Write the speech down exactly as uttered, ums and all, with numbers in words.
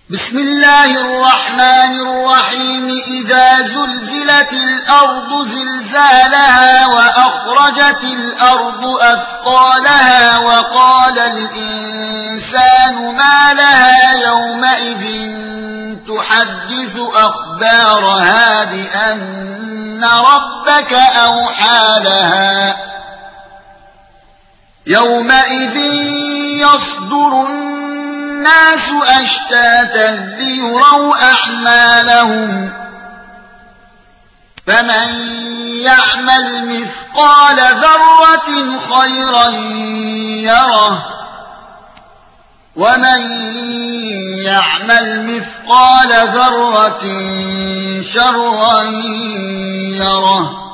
بسم الله الرحمن الرحيم إذا زلزلت الأرض زلزالها وأخرجت الأرض أثقالها وقال الإنسان ما لها يومئذ تحدث أخبارها بأن ربك أوحى لها يومئذ يصدر الناس أشتاتا ليروا أعمالهم فمن يعمل مثقال ذرة خيرا يره ومن يعمل مثقال ذرة شرا يره